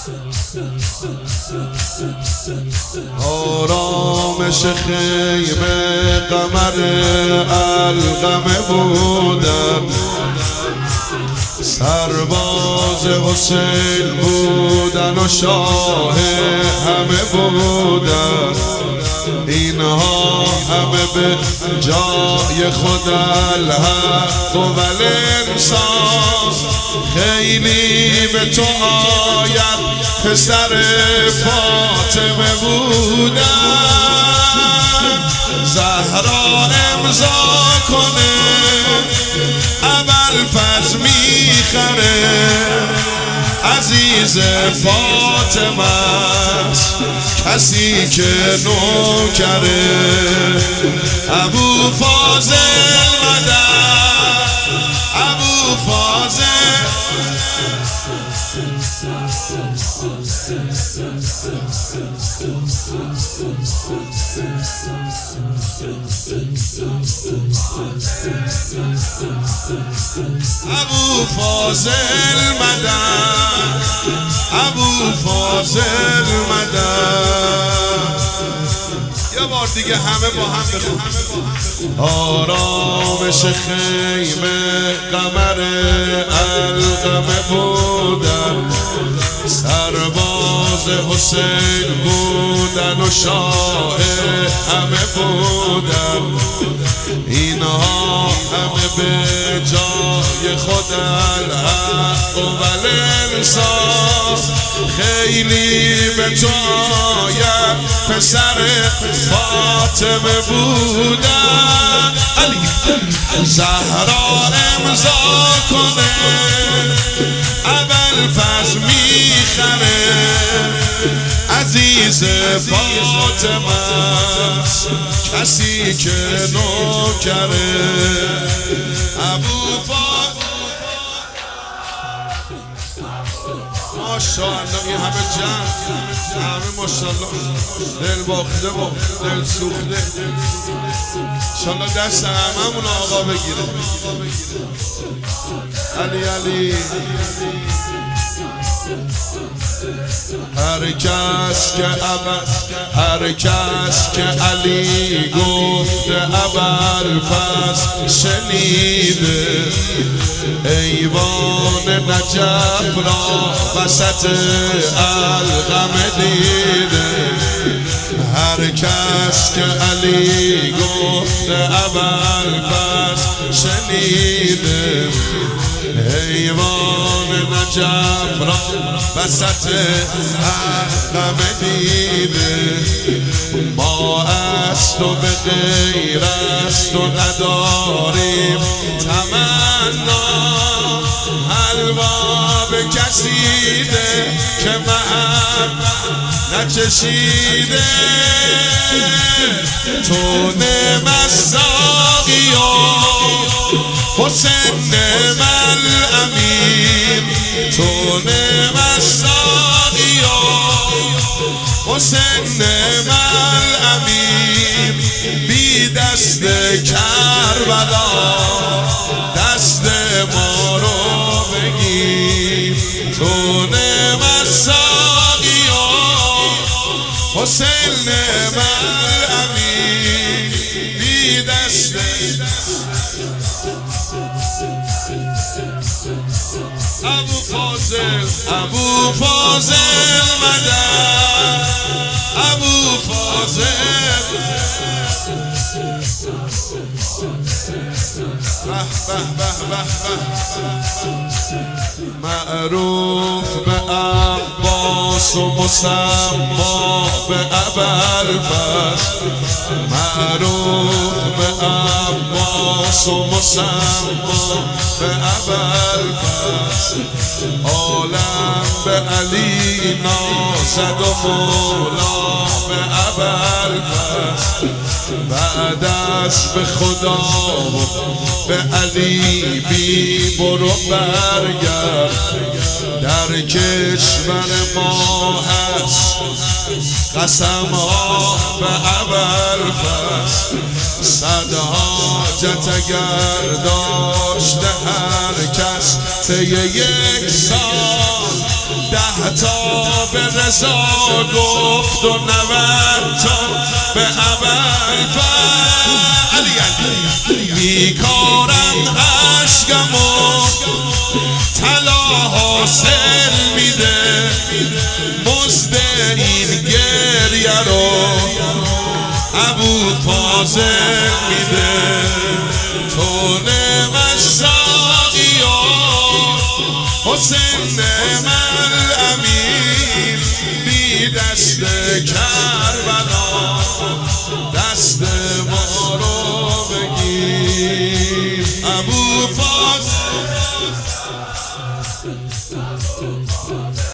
آرامش خیمه قمر القمه بودن، سرباز حسین بودن و شاه همه بودن. اینها همه به جای خدا الحق و الانصاف. خیلی به تو آید پسر فاطمه بودن. زهرا امضا کنه ابوالفضل میخره، عزیز فاطمه است کسی که نوکره. ابوالفضل مدد، ابوالفضل ابوالفضل مدد، ابوالفضل مدد. یه بار دیگه همه با هم بخونیم. آرامش خیمه قمر القمه بودن، سرباز حسین بودن و شاه همه بودن. اینها همه به جای خدا الحق و الانصاف. خیلی به تو آید پسر فاطمه بودن. زهرا امضا کنه ابوالفضل میخره، عزیز فاطمه است کسی که نوکره. ابوالفضل ماشاءالله، این همه جمع، همه ماشاءالله دل باخته و دل سوخته. انشالله دست هممون آقا بگیره. علی علی. هر کس که علی گفته ابوالفضل شنیده، ایوان نجف را وسط القمه دیده. هر کس که علی گفته ابوالفضل شنیده، ایوان نجف را وسط القمه دیده. ما است و به غیر است و نداریم تمنا، حلوا به کسی ده که محب نچشیده. تو نعم الساقی حسین نعم الامین، تو نعم الساقی حسین نعم الامین. بی دست کربلا دست ما رو بگیر. تو نعم الساقی حسین نعم الامین. بی دست ابوالفضل، ابوالفضل مدد، ابوالفضل. معروف به عباس و مسما به ابوالفضل، معروف به عباس و مسما به ابوالفضل. عالم به علی نازد و مولا به ابوالفضل. بعد از به خدا به علی بی برو برگرد. در کشور ما هست قسم ها به ابوالفضل. صد حاجت اگر داشته هر کس طی یک سال، 10 تا به رضا گفت و 90 تا به ابوالفضل بیکارم عشقم و طلا حاصل میده مزد این گریه رو ابوالفضل میده تو نعم الساقی و حسین نعم الامین بی دست کرد